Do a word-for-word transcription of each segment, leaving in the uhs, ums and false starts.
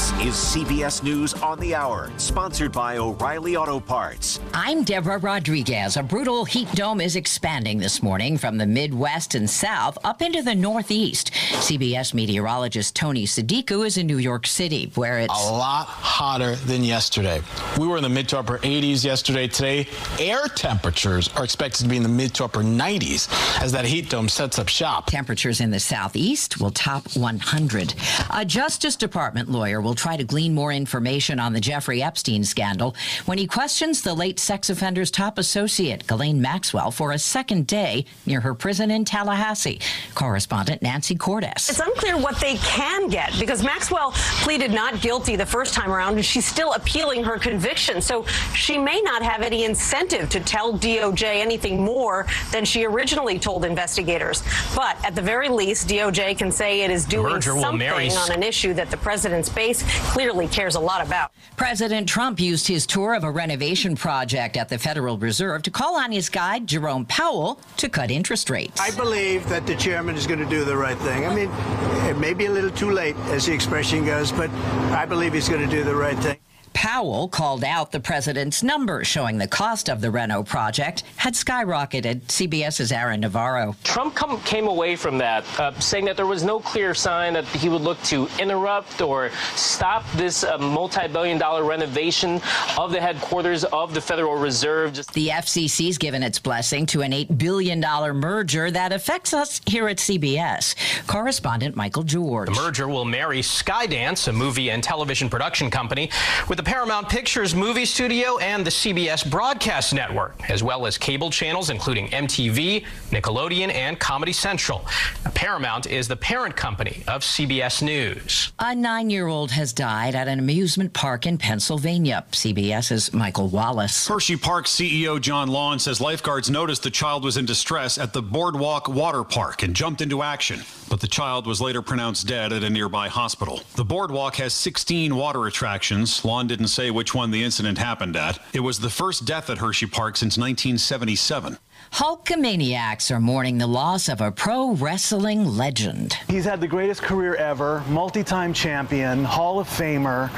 This is C B S News on the Hour, sponsored by O'Reilly Auto Parts. I'm Deborah Rodriguez. A brutal heat dome is expanding this morning from the Midwest and South up into the Northeast. C B S meteorologist Tony Sadiku is in New York City, where it's a lot hotter than yesterday. We were in the mid to upper eighties yesterday. Today, air temperatures are expected to be in the mid to upper nineties as that heat dome sets up shop. Temperatures in the Southeast will top one hundred. A Justice Department lawyer will try to glean more information on the Jeffrey Epstein scandal when he questions the late sex offender's top associate, Ghislaine Maxwell, for a second day near her prison in Tallahassee. Correspondent Nancy Cordes. It's unclear what they can get because Maxwell pleaded not guilty the first time around, and she's still appealing her conviction. So she may not have any incentive to tell D O J anything more than she originally told investigators. But at the very least, D O J can say it is doing something on an issue that the president's base clearly cares a lot about. President Trump used his tour of a renovation project at the Federal Reserve to call on his guide, Jerome Powell, to cut interest rates. I believe that the chairman is going to do the right thing. I mean, it may be a little too late, as the expression goes, but I believe he's going to do the right thing. Powell called out the president's numbers, showing the cost of the Reno project had skyrocketed. CBS's Aaron Navarro. Trump come, came away from that uh, saying that there was no clear sign that he would look to interrupt or stop this uh, multi-billion dollar renovation of the headquarters of the Federal Reserve. Just the F C C's given its blessing to an eight billion dollars merger that affects us here at C B S. Correspondent Michael George. The merger will marry Skydance, a movie and television production company, with the Paramount Pictures movie studio and the C B S broadcast network, as well as cable channels including M T V, Nickelodeon, and Comedy Central. Paramount is the parent company of C B S News. A nine-year-old has died at an amusement park in Pennsylvania. CBS's Michael Wallace. Hershey Park C E O John Lawn says lifeguards noticed the child was in distress at the Boardwalk Water Park and jumped into action. But the child was later pronounced dead at a nearby hospital. The Boardwalk has sixteen water attractions. Lawn didn't say which one the incident happened at. It was the first death at Hershey Park since nineteen seventy-seven. Hulkamaniacs are mourning the loss of a pro wrestling legend. He's had the greatest career ever, multi-time champion, Hall of Famer.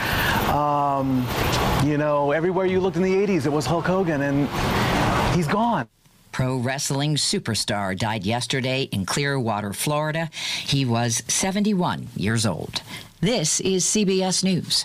Um, you know, everywhere you looked in the eighties, it was Hulk Hogan, and he's gone. Pro wrestling superstar died yesterday in Clearwater, Florida. He was seventy-one years old. This is C B S News.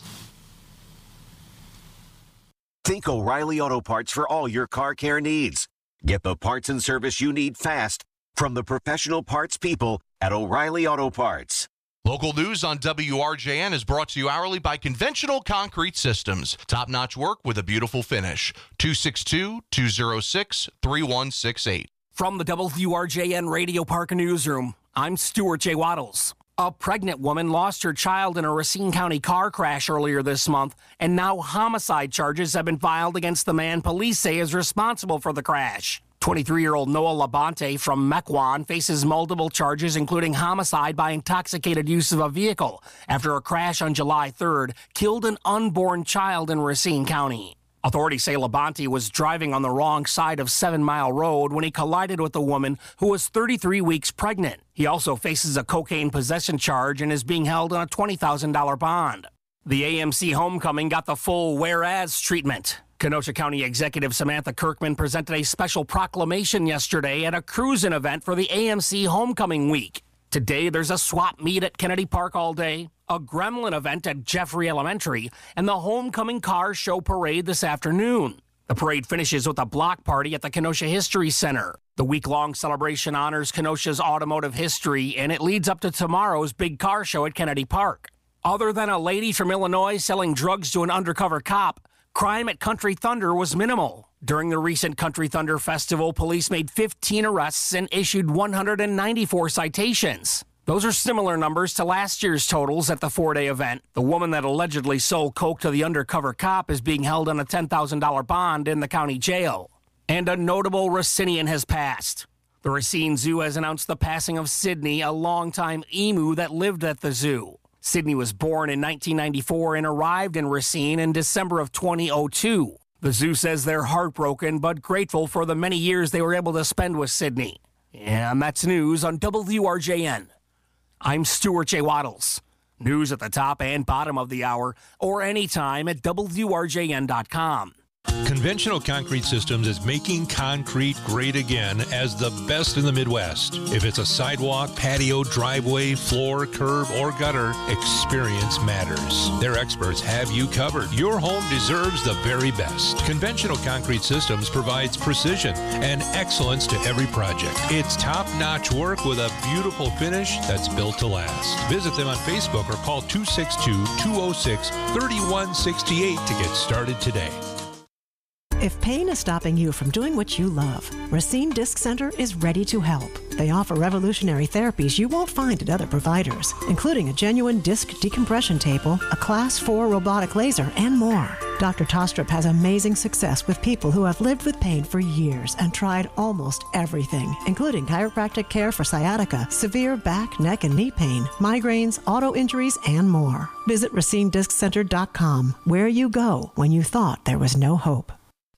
Think O'Reilly Auto Parts for all your car care needs. Get the parts and service you need fast from the professional parts people at O'Reilly Auto Parts. Local news on W R J N is brought to you hourly by Conventional Concrete Systems. Top-notch work with a beautiful finish. two six two, two oh six, three one six eight. From the W R J N Radio Park Newsroom, I'm Stuart J. Waddles. A pregnant woman lost her child in a Racine County car crash earlier this month, and now homicide charges have been filed against the man police say is responsible for the crash. twenty-three-year-old Noah Labonte from Mequon faces multiple charges, including homicide by intoxicated use of a vehicle after a crash on July third killed an unborn child in Racine County. Authorities say Labonte was driving on the wrong side of Seven Mile Road when he collided with a woman who was thirty-three weeks pregnant. He also faces a cocaine possession charge and is being held on a twenty thousand dollars bond. The A M C homecoming got the full whereas treatment. Kenosha County Executive Samantha Kirkman presented a special proclamation yesterday at a cruising event for the A M C Homecoming Week. Today, there's a swap meet at Kennedy Park all day, a gremlin event at Jeffrey Elementary, and the Homecoming Car Show Parade this afternoon. The parade finishes with a block party at the Kenosha History Center. The week-long celebration honors Kenosha's automotive history, and it leads up to tomorrow's big car show at Kennedy Park. Other than a lady from Illinois selling drugs to an undercover cop, crime at Country Thunder was minimal. During the recent Country Thunder Festival, police made fifteen arrests and issued one hundred ninety-four citations. Those are similar numbers to last year's totals at the four-day event. The woman that allegedly sold coke to the undercover cop is being held on a ten thousand dollars bond in the county jail. And a notable Racinian has passed. The Racine Zoo has announced the passing of Sydney, a longtime emu that lived at the zoo. Sydney was born in nineteen ninety-four and arrived in Racine in December of twenty oh two. The zoo says they're heartbroken but grateful for the many years they were able to spend with Sydney. And that's news on W R J N. I'm Stuart J. Waddles. News at the top and bottom of the hour, or anytime at W R J N dot com. Conventional Concrete Systems is making concrete great again as the best in the Midwest. If it's a sidewalk, patio, driveway, floor, curb, or gutter, experience matters. Their experts have you covered. Your home deserves the very best. Conventional Concrete Systems provides precision and excellence to every project. It's top-notch work with a beautiful finish that's built to last. Visit them on Facebook or call two six two, two oh six, three one six eight to get started today. If pain is stopping you from doing what you love, Racine Disc Center is ready to help. They offer revolutionary therapies you won't find at other providers, including a genuine disc decompression table, a class four robotic laser, and more. Doctor Tostrup has amazing success with people who have lived with pain for years and tried almost everything, including chiropractic care for sciatica, severe back, neck, and knee pain, migraines, auto injuries, and more. Visit Racine Disc Center dot com, where you go when you thought there was no hope.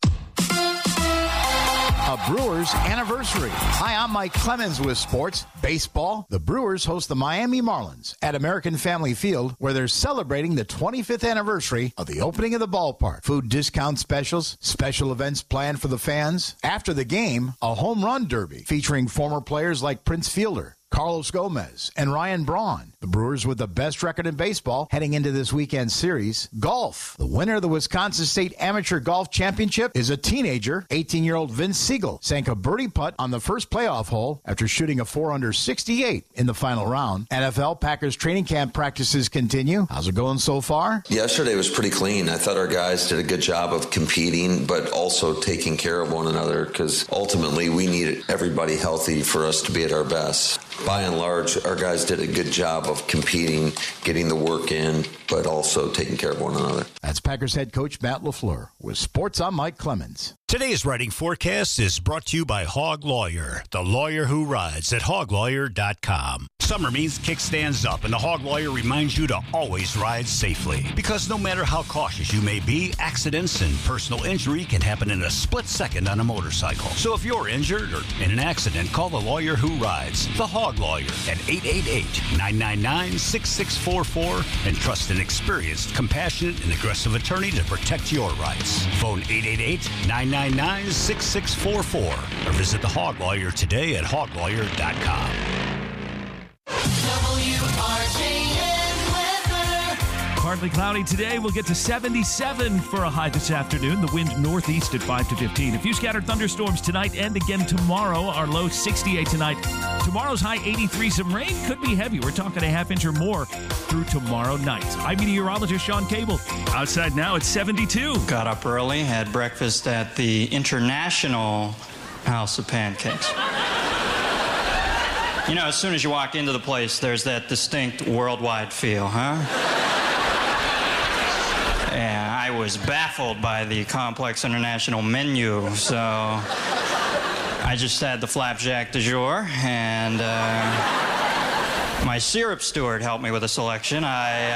A Brewers anniversary. Hi, I'm Mike Clemens with sports. Baseball. The Brewers host the Miami Marlins at American Family Field, where they're celebrating the twenty-fifth anniversary of the opening of the ballpark. Food discount specials, special events planned for the fans. After the game, a home run derby featuring former players like Prince Fielder, Carlos Gomez, and Ryan Braun. The Brewers with the best record in baseball heading into this weekend series. Golf. The winner of the Wisconsin State Amateur Golf Championship is a teenager. eighteen-year-old Vince Siegel sank a birdie putt on the first playoff hole after shooting a four under sixty-eight in the final round. N F L Packers training camp practices continue. How's it going so far? Yesterday was pretty clean. I thought our guys did a good job of competing, but also taking care of one another, because ultimately we need everybody healthy for us to be at our best. By and large, our guys did a good job of competing, getting the work in, but also taking care of one another. That's Packers head coach Matt LaFleur. With sports, I'm Mike Clemens. Today's Writing Forecast is brought to you by Hog Lawyer, the lawyer who rides at hog lawyer dot com. Summer means kickstands up, and the Hog Lawyer reminds you to always ride safely. Because no matter how cautious you may be, accidents and personal injury can happen in a split second on a motorcycle. So if you're injured or in an accident, call the lawyer who rides, the Hog Lawyer, at eight eight eight, nine nine nine, six six four four and trust an experienced, compassionate, and aggressive attorney to protect your rights. Phone eight eight eight, nine nine nine, six six four four or visit the Hog Lawyer today at hog lawyer dot com. W R J N weather. Partly cloudy today. We'll get to seventy-seven for a high this afternoon. The wind northeast at five to fifteen. A few scattered thunderstorms tonight and again tomorrow. Our low sixty-eight tonight. Tomorrow's high eighty-three. Some rain could be heavy. We're talking a half inch or more through tomorrow night. I'm meteorologist Sean Cable. Outside now it's seventy-two. Got up early, had breakfast at the International House of Pancakes. You know, as soon as you walk into the place, there's that distinct worldwide feel, huh? Yeah, I was baffled by the complex international menu, so I just had the flapjack du jour, and uh, my syrup steward helped me with a selection. I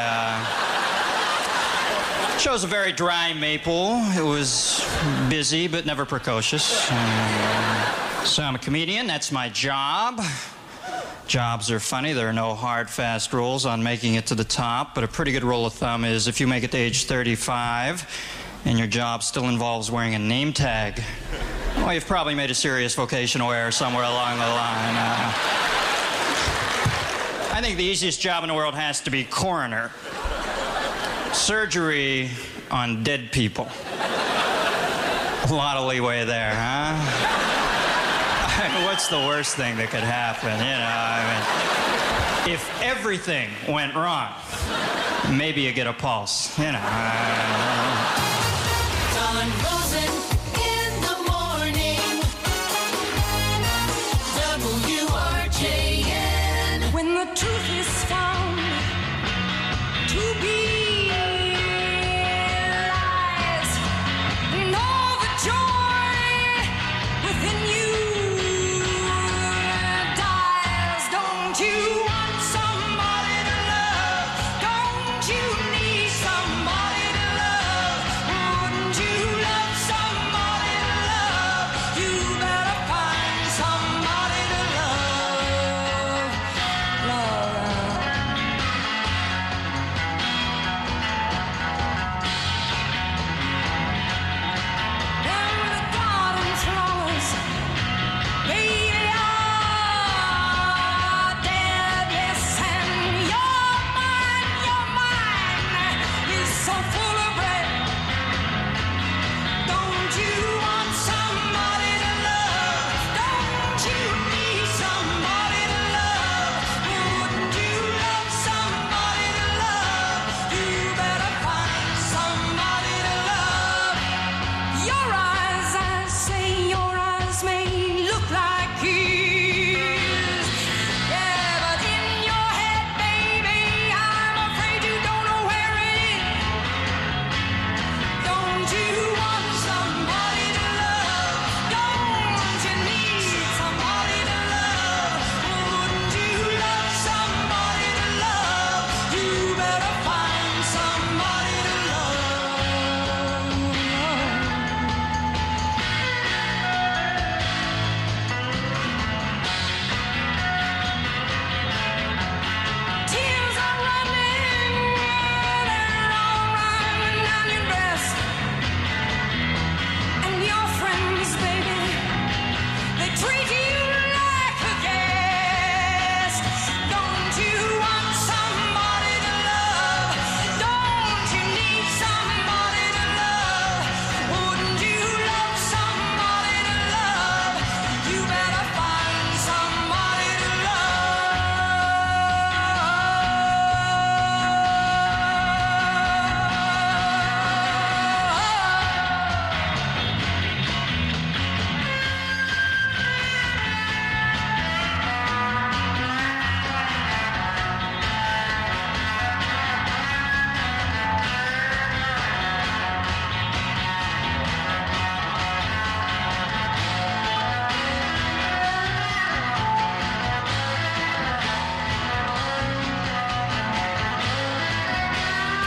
uh, chose a very dry maple. It was busy, but never precocious. Uh, so I'm a comedian. That's my job. Jobs are funny. There are no hard, fast rules on making it to the top, but a pretty good rule of thumb is if you make it to age thirty-five and your job still involves wearing a name tag, well, you've probably made a serious vocational error somewhere along the line. Uh, I think the easiest job in the world has to be coroner. Surgery on dead people. A lot of leeway there, huh? What's the worst thing that could happen? You know, I mean, if everything went wrong, maybe you get a pulse. You know. Don Rosen in the morning. W R J N. When the truth is found to be lies, and all the joy within you.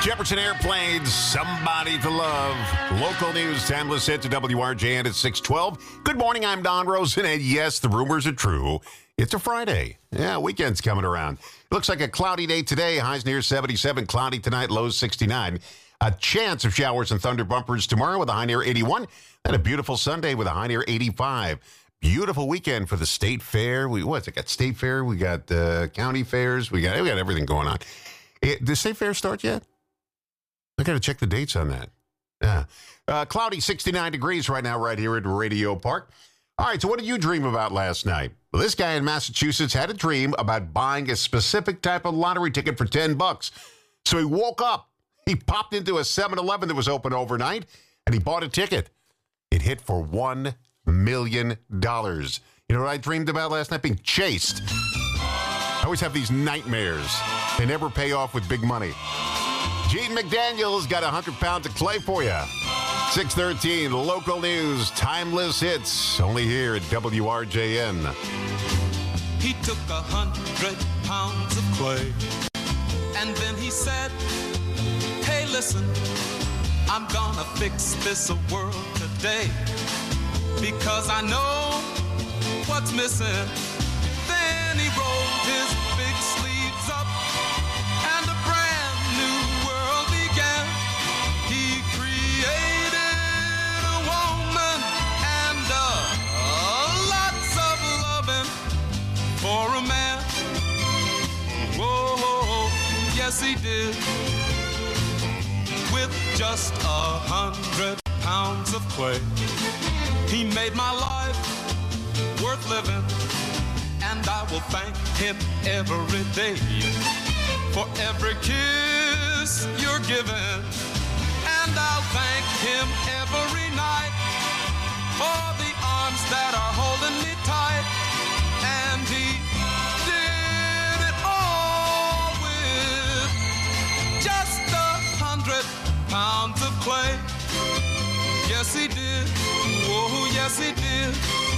Jefferson Airplanes, Somebody to Love. Local news, timeless hit to W R J N at six twelve. Good morning, I'm Don Rosen, and yes, the rumors are true. It's a Friday. Yeah, weekend's coming around. Looks like a cloudy day today. Highs near seventy-seven. Cloudy tonight, lows sixty-nine. A chance of showers and thunder bumpers tomorrow with a high near eighty-one. And a beautiful Sunday with a high near eighty-five. Beautiful weekend for the state fair. We what's it got? State fair. We got uh, county fairs. We got we got everything going on. It, did the state fair start yet? I got to check the dates on that. Yeah. Uh, cloudy, sixty-nine degrees right now, right here at Radio Park. All right, so what did you dream about last night? Well, this guy in Massachusetts had a dream about buying a specific type of lottery ticket for ten bucks. So he woke up. He popped into a seven eleven that was open overnight, and he bought a ticket. It hit for one million dollars. You know what I dreamed about last night? Being chased. I always have these nightmares. They never pay off with big money. Gene McDaniel's got one hundred pounds of clay for you. six thirteen, local news, timeless hits, only here at W R J N. He took a hundred pounds of clay, and then he said, hey, listen, I'm gonna fix this world today, because I know what's missing. Then he rolled his big sleeves up, and a brand new world began. He created a woman and uh, lots of loving for a man. Whoa, yes he did. With just a hundred pounds of clay, he made my life worth living, and I will thank him every day for every kiss you're giving, and I'll thank him every night for the arms that are holding me tight. And he did it all with just a hundred pounds of clay. Yes, he did. Oh, yes, he did.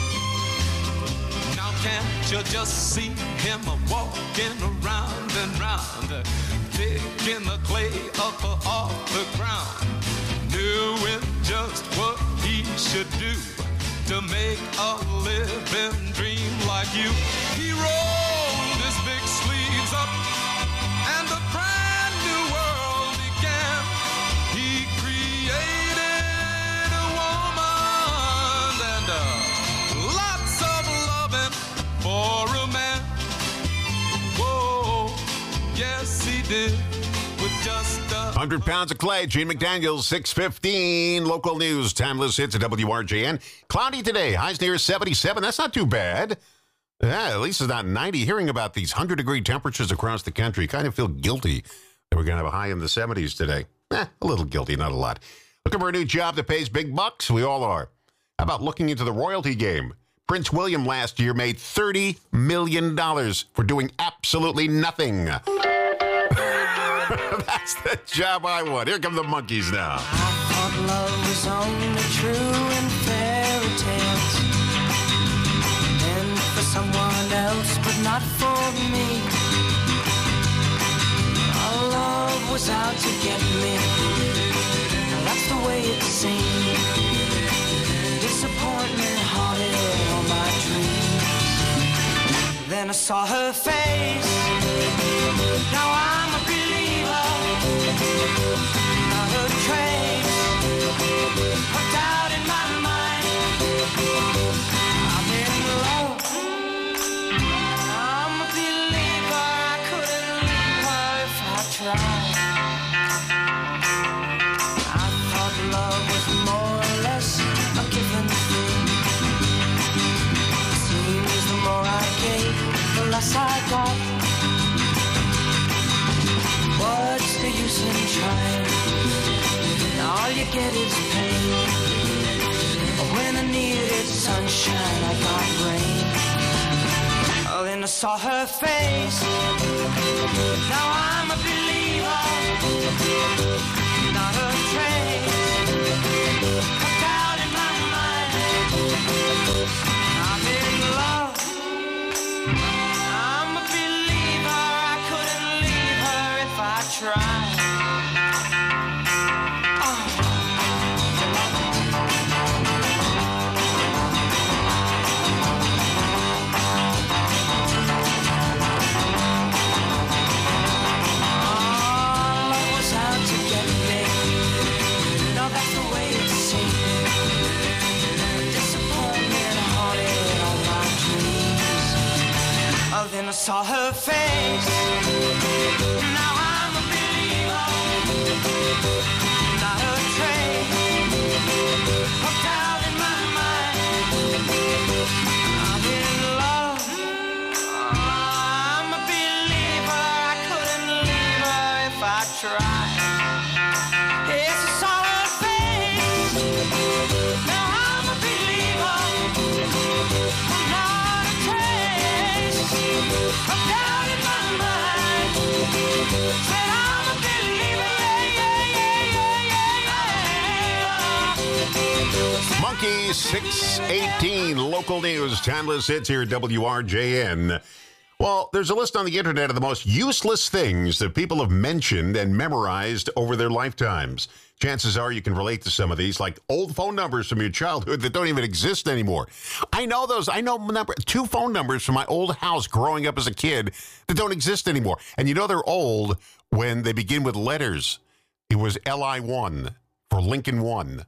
Now can't you just see him walking around and round, picking the clay up off the ground, doing just what he should do to make a living dream like you. He rolled his big sleeves up, and a brand new world began. He created a woman and uh, lots of loving for a man. Whoa, yes he did, with just a one hundred pounds of clay. Gene McDaniels, six fifteen. Local news, timeless hits at W R J N. Cloudy today, highs near seventy-seven. That's not too bad. Yeah, at least it's not ninety. Hearing about these one hundred degree temperatures across the country, you kind of feel guilty that we're going to have a high in the seventies today. Eh, a little guilty, not a lot. Looking for a new job that pays big bucks? We all are. How about looking into the royalty game? Prince William last year made thirty million dollars for doing absolutely nothing. That's the job I want. Here come the monkeys now. I thought love was only true in fairy tales, meant for someone else, but not for me. Our love was out to get me, that's the way it seemed. Disappointment haunted all my dreams. Then I saw her face. Now I'm a believer, not a trace of doubt in my mind. I'm in love, I'm a believer. I couldn't leave her if I tried. I thought love was more or less a given thing. Seems the more I gave, the less I got. What's the use in trying? All you get is pain. When I needed sunshine, I got rain. Oh, then I saw her face. Now I'm a believer, not a trace of doubt in my mind. I'm in love, I'm a believer. I couldn't leave her if I tried. face. Now I'm a believer, not a trace of doubt in my mind. I'm in love. I'm a believer. I couldn't leave her if I tried. It's a solid face. Now I'm a believer, not a trace of doubt in my mind. Said I'm a believer, yeah, yeah, yeah, yeah, yeah. Monkey six eighteen, local news, timeless hits here at W R J N. Well, there's a list on the internet of the most useless things that people have mentioned and memorized over their lifetimes. Chances are you can relate to some of these, like old phone numbers from your childhood that don't even exist anymore. I know those. I know number, two phone numbers from my old house growing up as a kid that don't exist anymore. And you know they're old when they begin with letters. It was L I one for Lincoln one.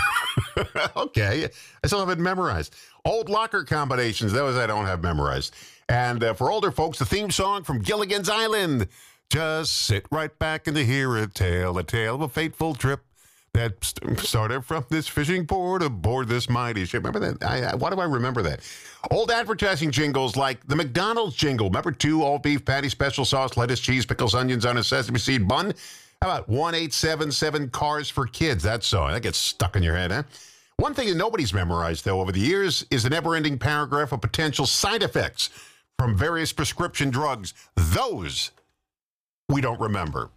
Okay, I still have it memorized. Old locker combinations, those I don't have memorized. And uh, for older folks, the theme song from Gilligan's Island. Just sit right back and to hear a tale, a tale of a fateful trip that st- started from this fishing port aboard this mighty ship. Remember that? I, I, why do I remember that? Old advertising jingles like the McDonald's jingle. Remember two all-beef patty, special sauce, lettuce, cheese, pickles, onions on a sesame seed bun? How about one eight seven seven Cars for Kids? That song, that gets stuck in your head, huh? One thing that nobody's memorized, though, over the years is the never-ending paragraph of potential side effects from various prescription drugs. Those we don't remember.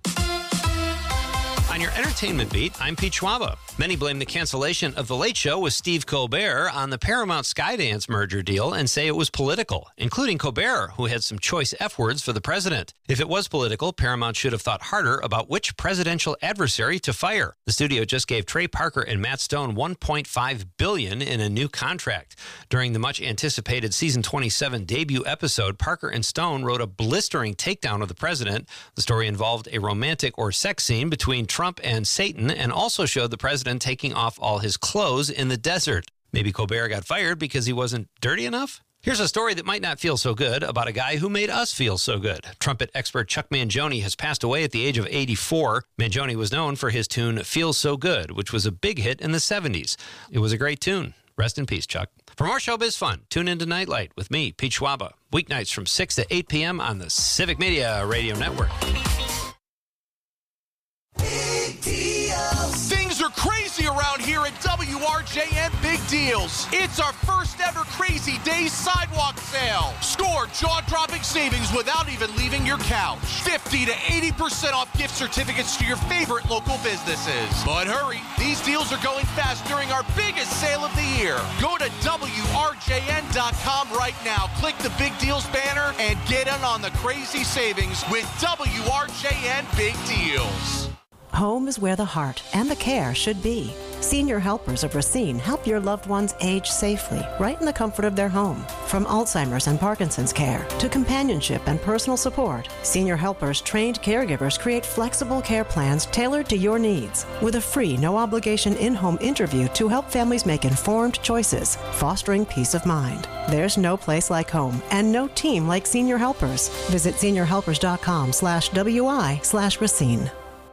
On your entertainment beat, I'm Pete Schwaba. Many blame the cancellation of The Late Show with Steve Colbert on the Paramount Skydance merger deal and say it was political, including Colbert, who had some choice F words for the president. If it was political, Paramount should have thought harder about which presidential adversary to fire. The studio just gave Trey Parker and Matt Stone one point five billion dollars in a new contract. During the much-anticipated season twenty-seven debut episode, Parker and Stone wrote a blistering takedown of the president. The story involved a romantic or sex scene between Trump and Satan, and also showed the president taking off all his clothes in the desert. Maybe Colbert got fired because he wasn't dirty enough? Here's a story that might not feel so good about a guy who made us feel so good. Trumpet expert Chuck Mangione has passed away at the age of eighty-four. Mangione was known for his tune Feels So Good, which was a big hit in the seventies. It was a great tune. Rest in peace, Chuck. For more showbiz fun, tune into Nightlight with me, Pete Schwaba, weeknights from six to eight p.m. on the Civic Media Radio Network. Things are crazy around here at W R J N Big Deals. It's our first ever Crazy Days sidewalk sale. Score jaw-dropping savings without even leaving your couch. fifty to eighty percent off gift certificates to your favorite local businesses. But hurry, these deals are going fast during our biggest sale of the year. Go to W R J N dot com right now. Click the Big Deals banner and get in on the crazy savings with W R J N Big Deals. Home is where the heart and the care should be. Senior Helpers of Racine help your loved ones age safely, right in the comfort of their home. From Alzheimer's and Parkinson's care to companionship and personal support, Senior Helpers trained caregivers create flexible care plans tailored to your needs, with a free, no-obligation in-home interview to help families make informed choices, fostering peace of mind. There's no place like home and no team like Senior Helpers. Visit senior helpers dot com slash W I slash Racine.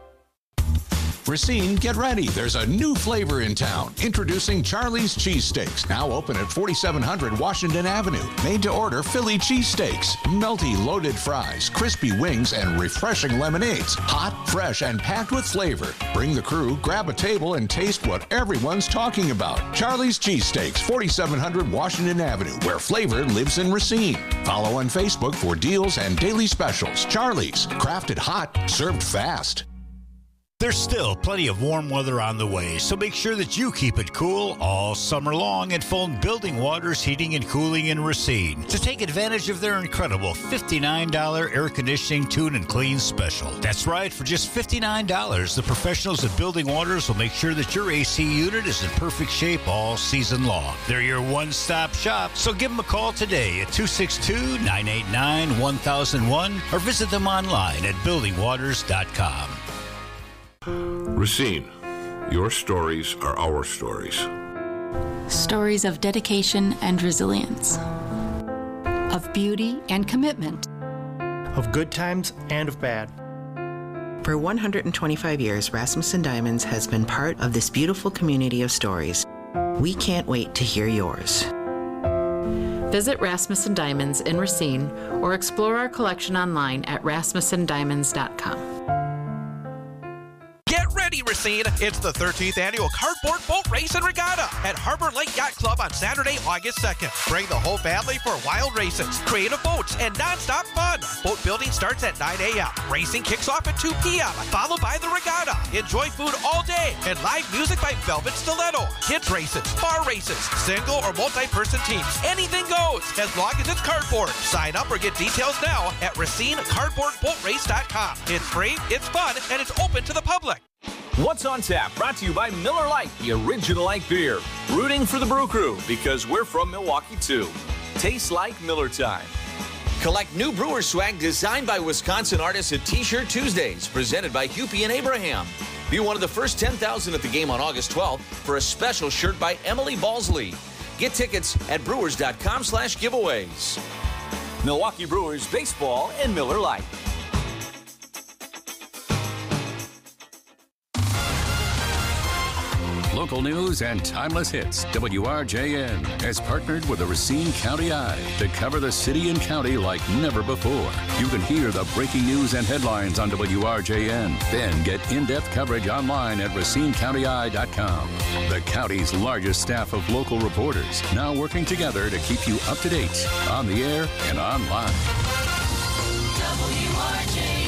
Racine, get ready. There's a new flavor in town. Introducing Charlie's Cheesesteaks, now open at forty-seven hundred Washington Avenue. Made to order Philly cheesesteaks, melty loaded fries, crispy wings, and refreshing lemonades. Hot, fresh, and packed with flavor. Bring the crew, grab a table, and taste what everyone's talking about. Charlie's Cheesesteaks, forty-seven hundred Washington Avenue, where flavor lives in Racine. Follow on Facebook for deals and daily specials. Charlie's, crafted hot, served fast. There's still plenty of warm weather on the way, so make sure that you keep it cool all summer long and phone Building Waters Heating and Cooling in Racine to take advantage of their incredible fifty-nine dollars air conditioning tune and clean special. That's right, for just fifty-nine dollars, the professionals at Building Waters will make sure that your A C unit is in perfect shape all season long. They're your one-stop shop, so give them a call today at two six two, nine eight nine, one thousand one or visit them online at building waters dot com. Racine, your stories are our stories. Stories of dedication and resilience, of beauty and commitment, of good times and of bad. For one hundred twenty-five years, Rasmussen Diamonds has been part of this beautiful community of stories. We can't wait to hear yours. Visit Rasmussen Diamonds in Racine or explore our collection online at rasmussen diamonds dot com. Get ready, Racine! It's the thirteenth annual Cardboard Boat Race and Regatta at Harbor Lake Yacht Club on Saturday, August second. Bring the whole family for wild races, creative boats, and non-stop fun. Boat building starts at nine a.m. Racing kicks off at two p.m., followed by the regatta. Enjoy food all day and live music by Velvet Stiletto. Kids races, bar races, single or multi-person teams. Anything goes, as long as it's cardboard. Sign up or get details now at racine cardboard boat race dot com. It's free, it's fun, and it's open to the public. What's on Tap? Brought to you by Miller Lite, the original light beer. Rooting for the Brew Crew because we're from Milwaukee too. Tastes like Miller time. Collect new Brewer swag designed by Wisconsin artists at T-Shirt Tuesdays, presented by Hupie and Abraham. Be one of the first ten thousand at the game on August twelfth for a special shirt by Emily Balsley. Get tickets at brewers dot com slash giveaways. Milwaukee Brewers baseball and Miller Lite. Local news and timeless hits. W R J N has partnered with the Racine County Eye to cover the city and county like never before. You can hear the breaking news and headlines on W R J N. Then get in-depth coverage online at racine county eye dot com. The county's largest staff of local reporters now working together to keep you up to date on the air and online. W R J N.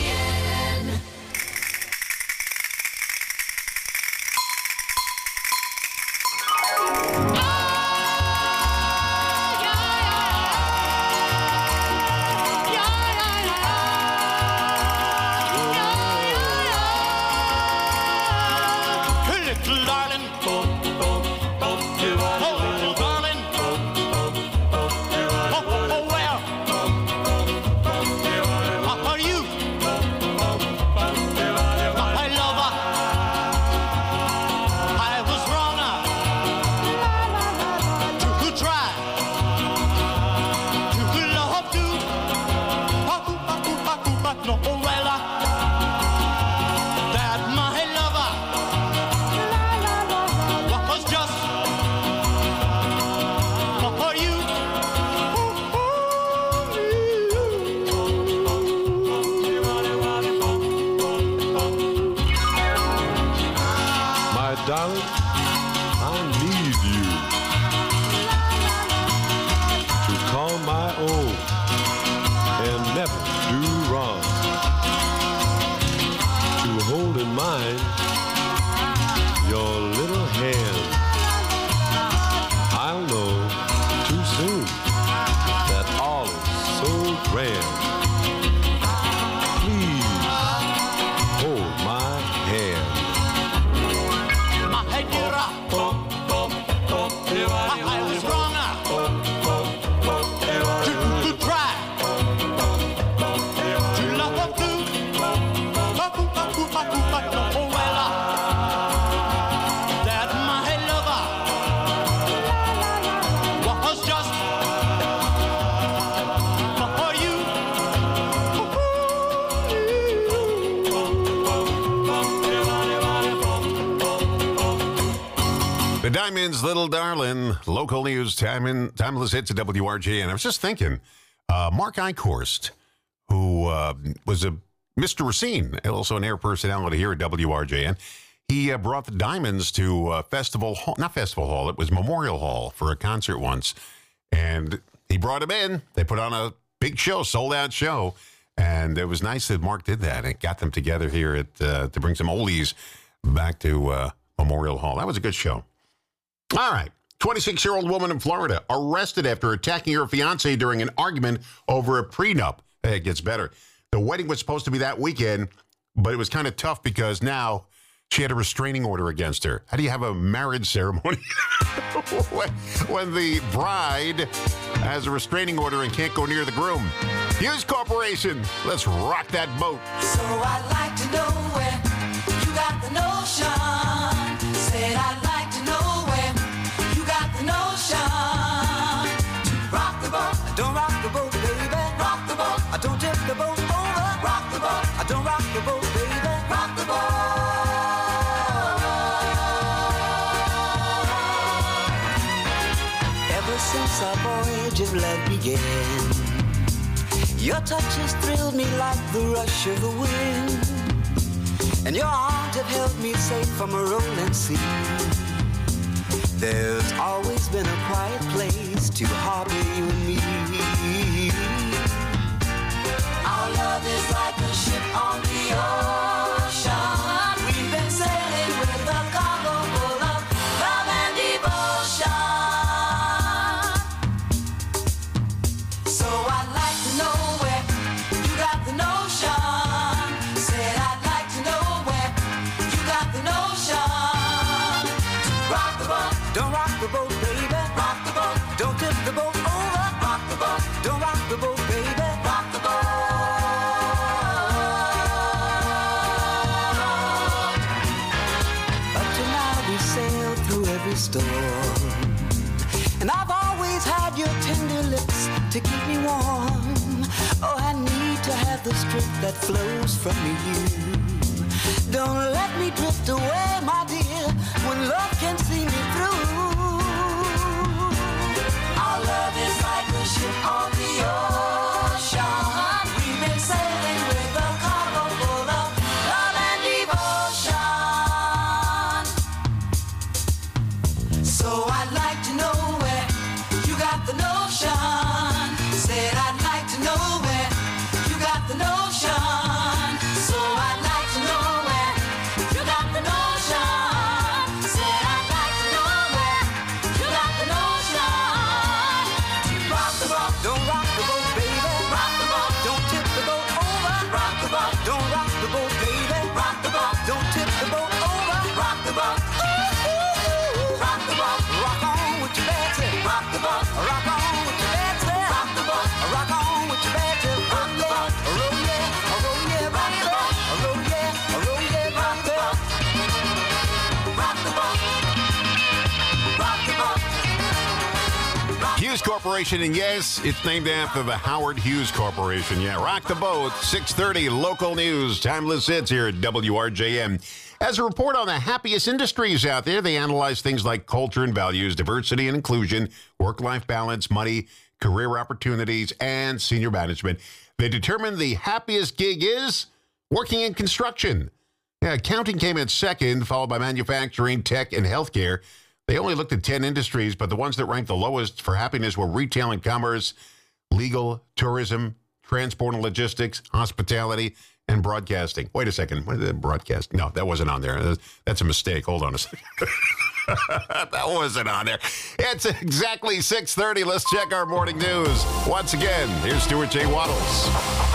The Diamonds, Little Darlin', local news, time in, timeless hits at W R J N. I was just thinking, uh, Mark Eichhorst, who uh, was a Mister Racine, also an air personality here at W R J N, he uh, brought the Diamonds to uh, Festival Hall, not Festival Hall, it was Memorial Hall for a concert once. And he brought them in. They put on a big show, sold-out show. And it was nice that Mark did that and got them together here at uh, to bring some oldies back to uh, Memorial Hall. That was a good show. All right. twenty-six-year-old woman in Florida arrested after attacking her fiancé during an argument over a prenup. Hey, it gets better. The wedding was supposed to be that weekend, but it was kind of tough because now she had a restraining order against her. How do you have a marriage ceremony when, when the bride has a restraining order and can't go near the groom? Hughes Corporation, let's rock that boat. So I'd like to know where you got the notion. Said I'd like to know where you got the notion. Rock the boat, don't rock the boat, baby. Rock the boat, don't tip the boat. Oh. of love began. Your touch has thrilled me like the rush of the wind, and your arms have held me safe from a rolling sea. There's always been a quiet place to harbor you and me. Our love is like a ship on the ocean. We've been sailing with a cargo full of love and devotion. So I'd like to know where you got the notion. Said I'd like to know where you got the notion. Rock the boat, don't rock the boat, baby. Rock the boat, don't tip the boat over. Rock the boat, don't rock the boat, baby. Rock the boat. Up to now we sailed through every storm, and I've always had your tender lips to keep me warm. Oh, I need to have the strength that flows from you. Don't let me drift away, my dear, when love can see me through. Our love is like a ship on the ocean. We've been sailing with a cargo full of love and devotion. So I'd like to know where you got the notion. Said I'd like to know where you got the notion. So I'd like to know where you got the notion. Said I'd like to know where you got the notion. Rock the boat, don't rock the boat, baby. Rock the boat, don't tip the boat over. Rock the boat, don't rock the boat, baby. Rock the boat, don't tip the boat over. Rock the boat, ooh, ooh, ooh. Rock the boat, rock on with your bad tip. Rock the boat, rock on with your bad tip. Rock the boat, rock on with your bad tip. Rock the boat, roll yeah, roll yeah, rock the boat, roll yeah, roll yeah, rock the boat. Rock the boat, rock the boat. Hughes Corporation, and yes, it's named after the Howard Hughes Corporation. Yeah, rock the boat, six thirty, local news, timeless hits here at W R J M. As a report on the happiest industries out there, they analyze things like culture and values, diversity and inclusion, work-life balance, money, career opportunities, and senior management. They determine the happiest gig is working in construction. Yeah, accounting came in second, followed by manufacturing, tech, and healthcare. They only looked at ten industries, but the ones that ranked the lowest for happiness were retail and commerce, legal, tourism, transport and logistics, hospitality, and broadcasting. Wait a second. What is that broadcast? No, that wasn't on there. That's a mistake. Hold on a second. That wasn't on there. It's exactly six thirty. Let's check our morning news. Once again, here's Stuart J. Waddles.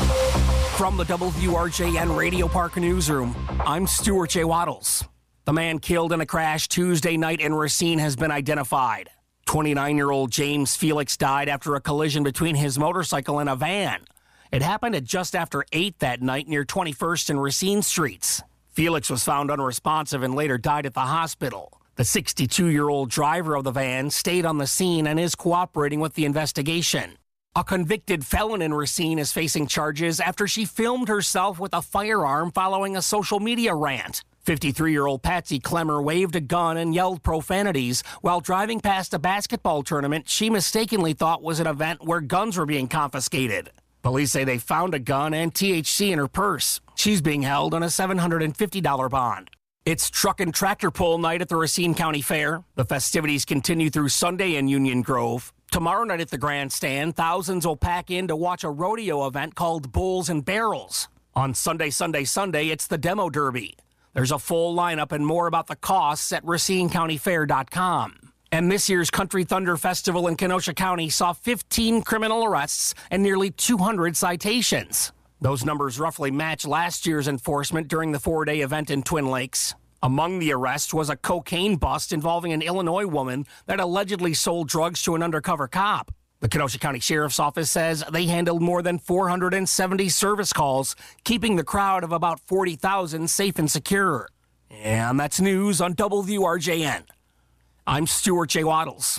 From the W R J N Radio Park Newsroom, I'm Stuart J. Waddles. The man killed in a crash Tuesday night in Racine has been identified. twenty-nine-year-old James Felix died after a collision between his motorcycle and a van. It happened at just after eight that night near twenty-first and Racine Streets. Felix was found unresponsive and later died at the hospital. The sixty-two-year-old driver of the van stayed on the scene and is cooperating with the investigation. A convicted felon in Racine is facing charges after she filmed herself with a firearm following a social media rant. fifty-three-year-old Patsy Clemmer waved a gun and yelled profanities while driving past a basketball tournament she mistakenly thought was an event where guns were being confiscated. Police say they found a gun and T H C in her purse. She's being held on a seven hundred fifty dollars bond. It's truck and tractor pull night at the Racine County Fair. The festivities continue through Sunday in Union Grove. Tomorrow night at the grandstand, thousands will pack in to watch a rodeo event called Bulls and Barrels. On Sunday, Sunday, Sunday, it's the Demo Derby. There's a full lineup and more about the costs at racine county fair dot com. And this year's Country Thunder Festival in Kenosha County saw fifteen criminal arrests and nearly two hundred citations. Those numbers roughly match last year's enforcement during the four-day event in Twin Lakes. Among the arrests was a cocaine bust involving an Illinois woman that allegedly sold drugs to an undercover cop. The Kenosha County Sheriff's Office says they handled more than four hundred seventy service calls, keeping the crowd of about forty thousand safe and secure. And that's news on W R J N. I'm Stuart J. Waddles.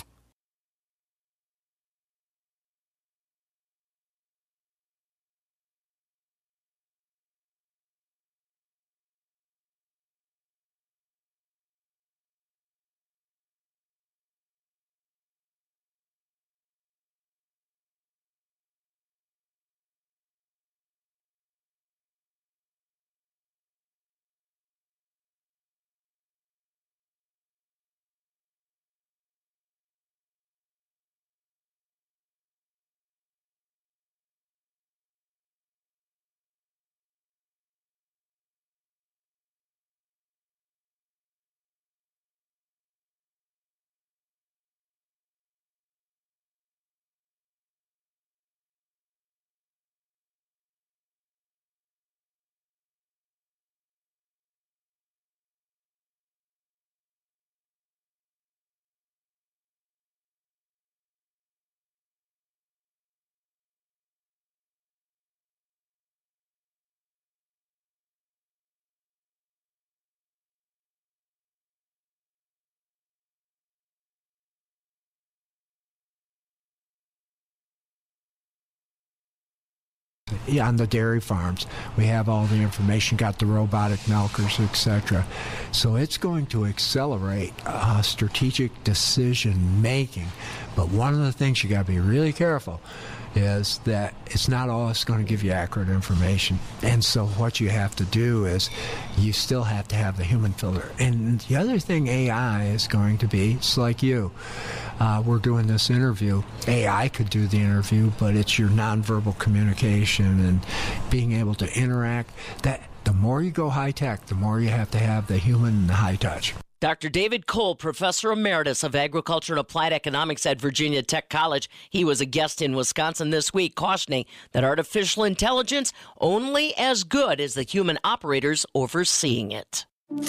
on the dairy farms. We have all the information, got the robotic milkers, et cetera. So it's going to accelerate uh, strategic decision making. But one of the things you got to be really careful is that it's not always going to give you accurate information. And so what you have to do is you still have to have the human filter. And the other thing A I is going to be, it's like you. Uh, we're doing this interview. A I could do the interview, but it's your nonverbal communication and being able to interact. That the more you go high tech, the more you have to have the human and the high touch. Doctor David Cole, Professor Emeritus of Agriculture and Applied Economics at Virginia Tech College. He was a guest in Wisconsin this week, cautioning that artificial intelligence only as good as the human operators overseeing it.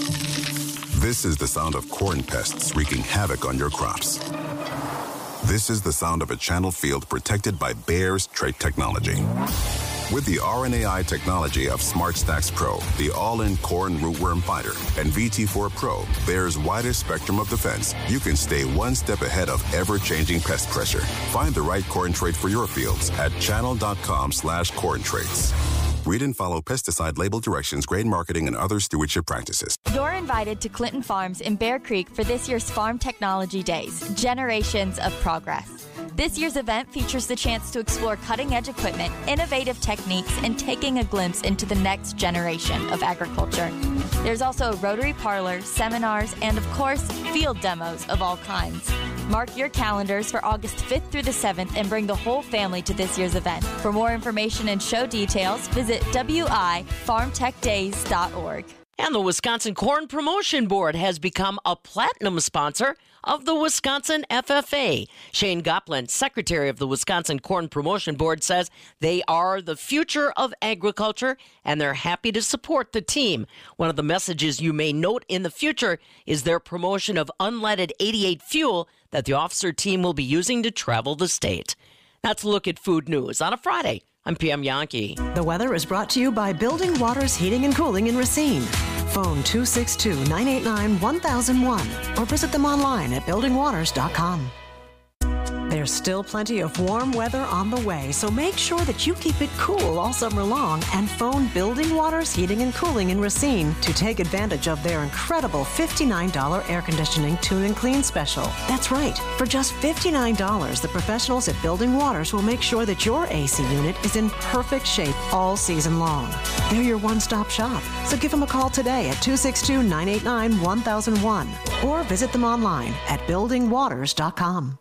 This is the sound of corn pests wreaking havoc on your crops. This is the sound of a channel field protected by Bayer's trait technology. With the R N A I technology of SmartStax Pro, the all-in corn rootworm fighter, and V T four Pro, Bayer's widest spectrum of defense, you can stay one step ahead of ever-changing pest pressure. Find the right corn trait for your fields at channel.com slash corn traits. Read and follow pesticide label directions, grain marketing, and other stewardship practices. You're invited to Clinton Farms in Bear Creek for this year's Farm Technology Days, Generations of Progress. This year's event features the chance to explore cutting-edge equipment, innovative techniques, and taking a glimpse into the next generation of agriculture. There's also a Rotary Parlor, seminars, and of course, field demos of all kinds. Mark your calendars for August fifth through the seventh and bring the whole family to this year's event. For more information and show details, visit w i farm tech days dot org. And the Wisconsin Corn Promotion Board has become a platinum sponsor of the Wisconsin F F A. Shane Goplin, secretary of the Wisconsin Corn Promotion Board, says they are the future of agriculture and they're happy to support the team. One of the messages you may note in the future is their promotion of unleaded eighty-eight fuel that the officer team will be using to travel the state. That's a look at food news on a Friday. I'm P M Yankee. The weather is brought to you by Building Waters Heating and Cooling in Racine. Phone two six two, nine eight nine, one thousand one or visit them online at building waters dot com. There's still plenty of warm weather on the way, so make sure that you keep it cool all summer long and phone Building Waters Heating and Cooling in Racine to take advantage of their incredible fifty-nine dollars air conditioning tune and clean special. That's right. For just fifty-nine dollars, the professionals at Building Waters will make sure that your A C unit is in perfect shape all season long. They're your one-stop shop, so give them a call today at two six two, nine eight nine, one thousand one or visit them online at building waters dot com.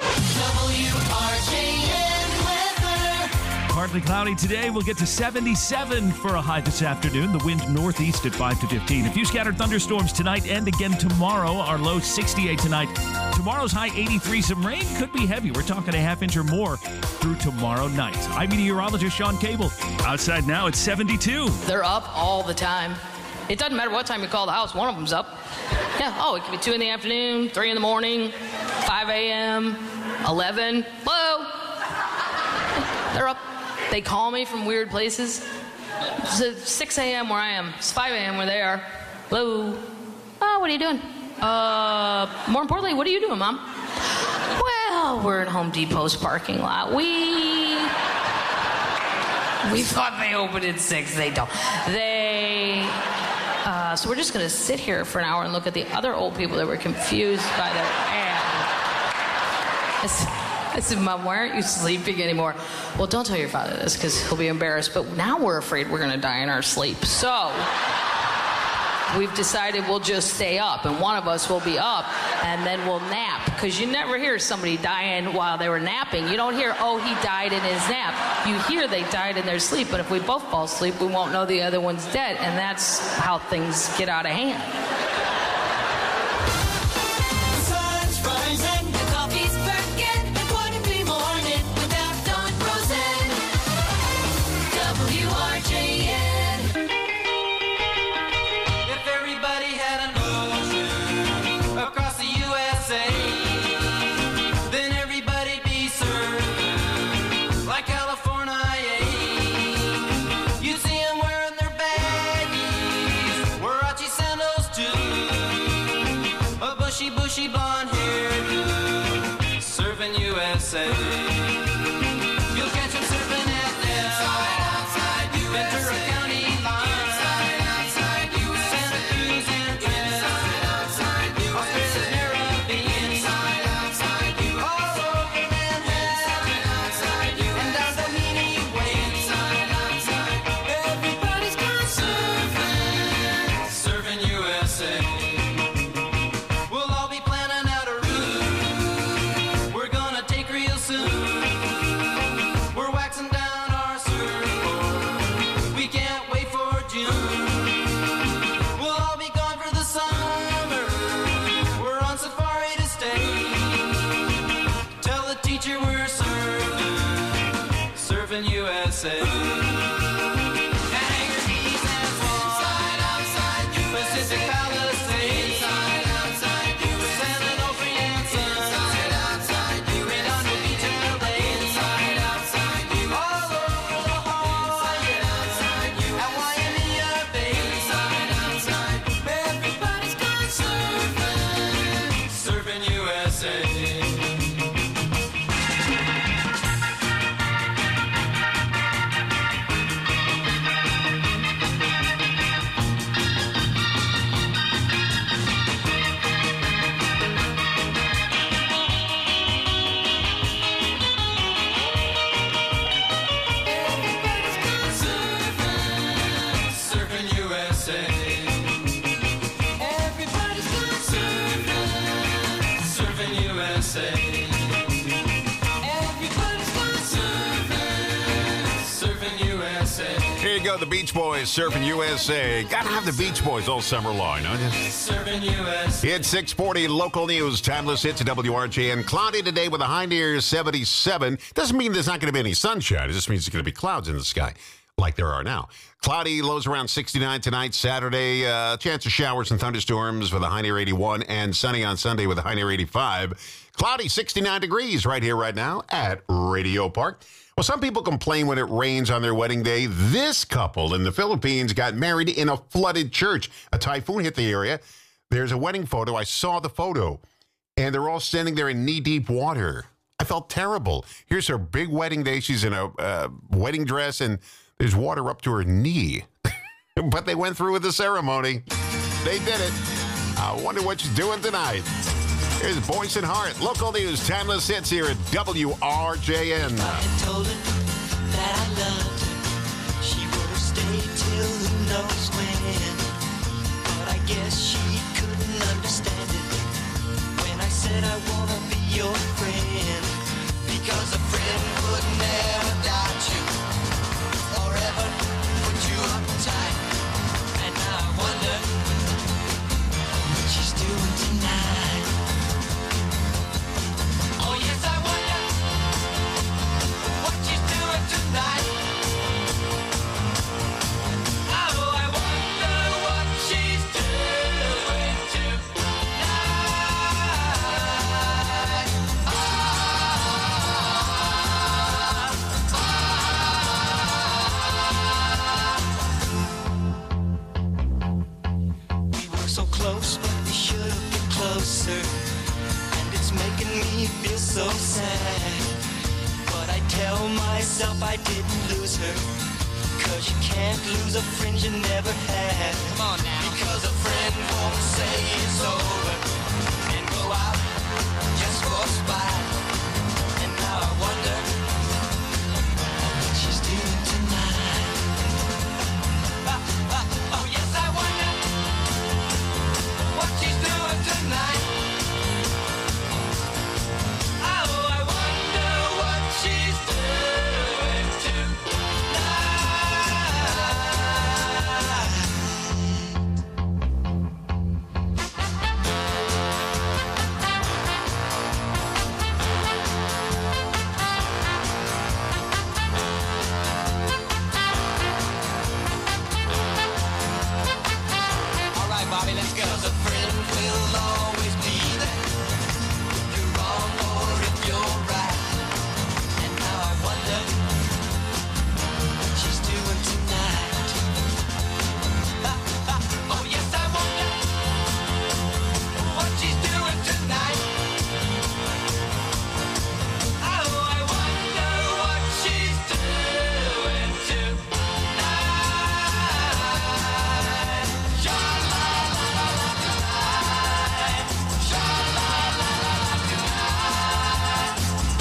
W R J N weather. Partly cloudy today. We'll get to seventy-seven for a high this afternoon. The wind northeast at five to fifteen. A few scattered thunderstorms tonight and again tomorrow. Our low sixty-eight tonight. Tomorrow's high eighty-three. Some rain could be heavy. We're talking a half inch or more through tomorrow night. I'm meteorologist Sean Cable. Outside now it's seventy-two. They're up all the time. It doesn't matter what time you call the house. One of them's up. Yeah. Oh, it could be two in the afternoon, three in the morning, five a.m., eleven. Hello. They're up. They call me from weird places. It's six a.m. where I am. It's five a.m. where they are. Hello. Oh, what are you doing? Uh, more importantly, what are you doing, Mom? Well, we're at Home Depot's parking lot. We we thought they opened at six. They don't. They. Uh, so we're just going to sit here for an hour and look at the other old people that were confused by their ad. I said, Mom, why aren't you sleeping anymore? Well, don't tell your father this because he'll be embarrassed. But now we're afraid we're going to die in our sleep. So we've decided we'll just stay up. And one of us will be up and then we'll nap. Because you never hear somebody dying while they were napping. You don't hear, oh, he died in his nap. You hear they died in their sleep. But if we both fall asleep, we won't know the other one's dead. And that's how things get out of hand. The sun's rising, the coffee's burning, the quarter to morning without Dawn Rosen. W R J N. If everybody had an ocean across the U S A, then everybody'd be served like California. You'd see them wearing their baggies, Warachi sandals too. A. Hangar Keys and Swan. Inside, outside, you. Pacific Palisades. Inside, outside, you. San Onofre and Sun. Inside, outside, you. Redondo Beach and L A. Inside, outside, you. All over the hall. Inside, outside, you. At Waimea Bay. Inside, outside, everybody's gone surfing. Surfing U S A. Surfing U S A. Everybody's gone surfing. Surfing U S A. Everybody's gone surfing. Surfing U S A. Here you go, the Beach Boys, Surfing U S A. Gotta have the Beach Boys all summer long, don't you? Surfing U S A. It's six forty, local news, timeless hits at W R J N. Cloudy today with a high near seventy-seven. Doesn't mean there's not going to be any sunshine. It just means there's going to be clouds in the sky, like there are now. Cloudy, lows around sixty-nine tonight, Saturday. Uh, chance of showers and thunderstorms with a high near eighty-one, and sunny on Sunday with a high near eighty-five. Cloudy, sixty-nine degrees right here, right now at Radio Park. Well, some people complain when it rains on their wedding day. This couple in the Philippines got married in a flooded church. A typhoon hit the area. There's a wedding photo. I saw the photo, and they're all standing there in knee-deep water. I felt terrible. Here's her big wedding day. She's in a uh, wedding dress, and there's water up to her knee. But they went through with the ceremony. They did it. I wonder what she's doing tonight. Here's Boyce and Hart. Local news, timeless hits here at W R J N. I told her that I loved her. She would have stayed till who knows when. But I guess she couldn't understand it when I said I wanna be your friend. Because a friend would never doubt you or ever put you uptight. And now I wonder what she's doing tonight. Oh yes, I wonder what she's doing tonight. Oh, I wonder what she's doing tonight. We were so close, but we should have been closer. And it's making me feel so sad. But I tell myself I didn't lose her. Cause you can't lose a friend you never had. Come on now. Because a friend won't say it's over and go out just for a spite. And now I wonder what she's doing tonight. Ah, ah, oh yes, I wonder what she's doing tonight. Oh, I wonder what she's doing All right, Bobby, let's go. 'Cause a friend will always be there if you're wrong or if you're right. And now I wonder what she's doing tonight. Ah, ah, oh yes, I wonder what she's doing tonight. Oh, I wonder what she's doing tonight. Sha-la-la-la-la tonight. Sha-la-la-la-la tonight.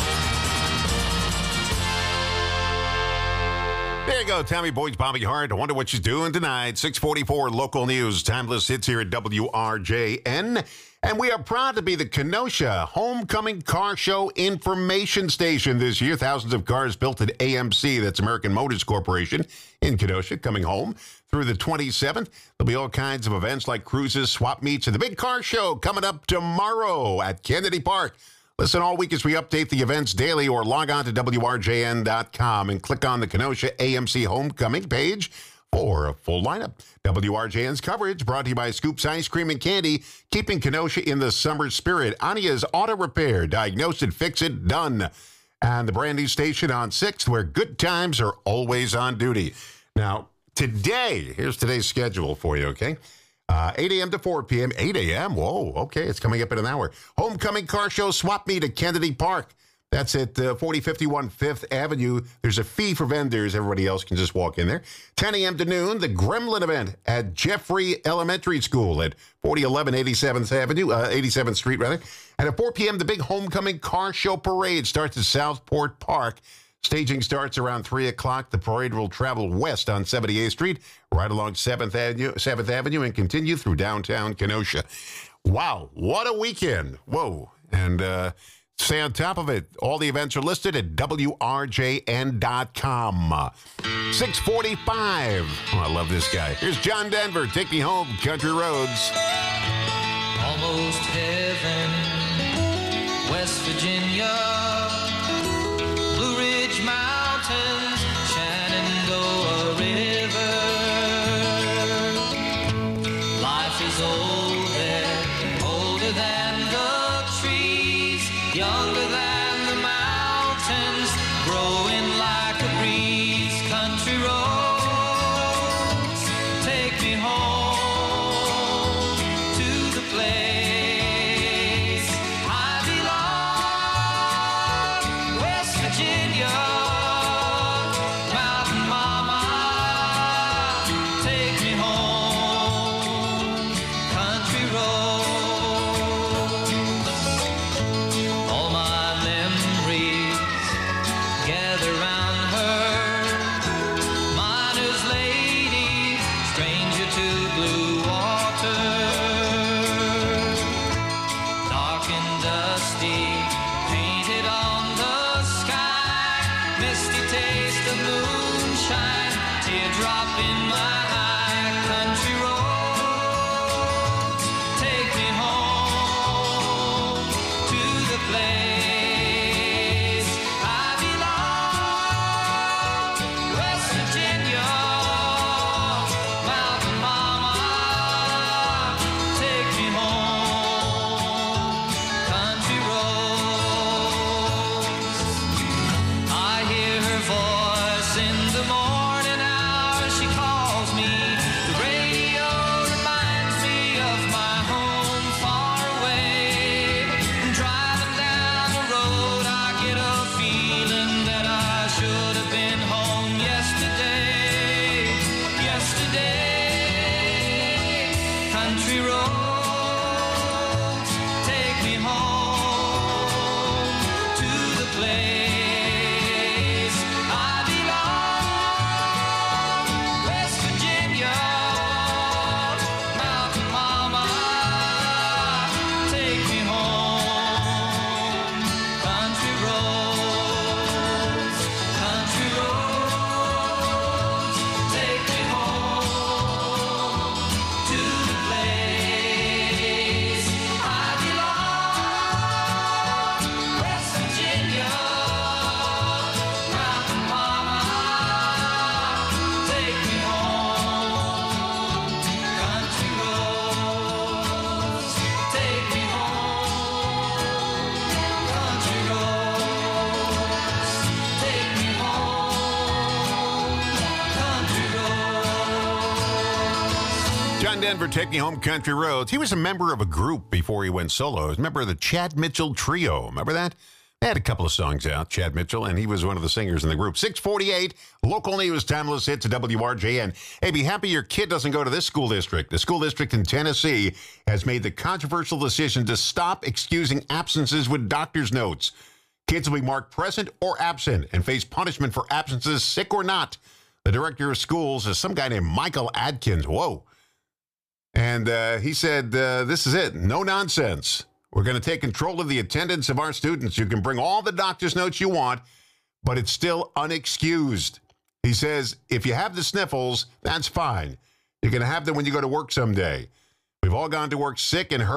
There you go, Tommy Boyce, Bobby Hart. I wonder what she's doing tonight. six forty-four, local news, timeless hits here at W R J N. And we are proud to be the Kenosha Homecoming Car Show information station this year. Thousands of cars built at A M C, that's American Motors Corporation, in Kenosha, coming home through the twenty-seventh. There'll be all kinds of events like cruises, swap meets, and the big car show coming up tomorrow at Kennedy Park. Listen all week as we update the events daily, or log on to W R J N dot com and click on the Kenosha A M C Homecoming page for a full lineup. W R J N's coverage brought to you by Scoops Ice Cream and Candy, keeping Kenosha in the summer spirit. Ania's Auto Repair, diagnose it, fix it, done. And the brand new station on sixth, where good times are always on duty. Now, today, here's today's schedule for you, okay? Uh, eight a.m. to four p.m. eight a.m. Whoa, okay, it's coming up in an hour. Homecoming Car Show Swap Meet at Kennedy Park. That's at uh, forty fifty-one Fifth Avenue. There's a fee for vendors. Everybody else can just walk in there. ten a.m. to noon, the Gremlin event at Jeffrey Elementary School at forty eleven eighty-seventh Avenue, uh, eighty-seventh Street, rather. And at four p.m., the big Homecoming Car Show Parade starts at Southport Park. Staging starts around three o'clock. The parade will travel west on seventy-eighth Street, right along seventh Avenue, seventh Avenue, and continue through downtown Kenosha. Wow, what a weekend. Whoa. And uh, stay on top of it. All the events are listed at W R J N dot com. six forty-five. Oh, I love this guy. Here's John Denver. Take Me Home, Country Roads. Almost heaven, West Virginia. Blue Ridge Mountains, Shenandoah River. Life is old there, older than the trees, younger than the mountains, growing like a breeze. Country roads, take me home to the place I belong. West Virginia, Mountain Mama, take me home, country roads. All my memories gather round her, miner's lady, stranger to blue water, dark and dusty, painted on the sky, misty taste of moonshine, teardrop in my eye. Country roads, take me home to the place I belong. West Virginia, Mountain Mama, take me home, country roads. I hear her voice in the morning hour, she calls me. The radio reminds me of my home far away. Driving down the road, I get a feeling that I should have been home yesterday. Yesterday, country roads, take me home to the place I belong. West Virginia, Mountain Mama, take me home, country roads, country roads, take me home to the place I belong. West Virginia, Mountain Mama, take me home, country roads, take me home, country roads, take me home, country roads. John Denver, Take Me Home, Country Roads. He was a member of a group before he went solo. He was a member of the Chad Mitchell Trio. Remember that? They had a couple of songs out, Chad Mitchell, and he was one of the singers in the group. six forty-eight, local news, timeless hits at W R J N. Hey, be happy your kid doesn't go to this school district. The school district in Tennessee has made the controversial decision to stop excusing absences with doctor's notes. Kids will be marked present or absent and face punishment for absences, sick or not. The director of schools is some guy named Michael Adkins. Whoa. And uh, he said, uh, this is it. No nonsense. We're going to take control of the attendance of our students. You can bring all the doctor's notes you want, but it's still unexcused. He says, if you have the sniffles, that's fine. You're going to have them when you go to work someday. We've all gone to work sick and hurt,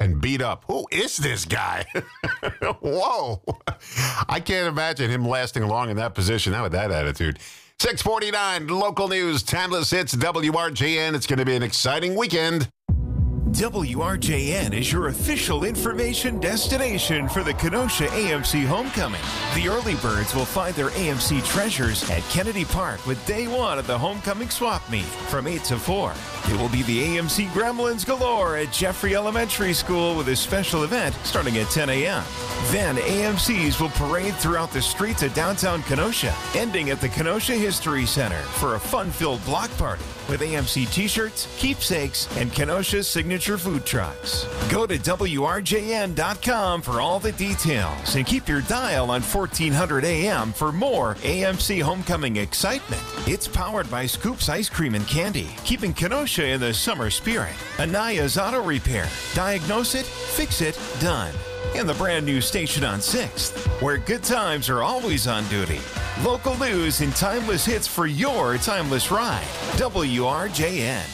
and beat up. Who is this guy? Whoa. I can't imagine him lasting long in that position, not with that attitude. six forty-nine, local news, timeless hits, W R J N. It's going to be an exciting weekend. W R J N is your official information destination for the Kenosha A M C Homecoming. The early birds will find their A M C treasures at Kennedy Park with day one of the Homecoming Swap Meet from eight to four. It will be the A M C Gremlins galore at Jeffrey Elementary School with a special event starting at ten a.m. Then A M Cs will parade throughout the streets of downtown Kenosha, ending at the Kenosha History Center for a fun-filled block party with A M C t-shirts, keepsakes, and Kenosha's signature food trucks. Go to W R J N dot com for all the details and keep your dial on fourteen hundred A M for more A M C Homecoming excitement. It's powered by Scoops Ice Cream and Candy, keeping Kenosha in the summer spirit. Anaya's Auto Repair. Diagnose it, fix it, done. And the brand new station on sixth, where good times are always on duty. Local news and timeless hits for your timeless ride. W R J N.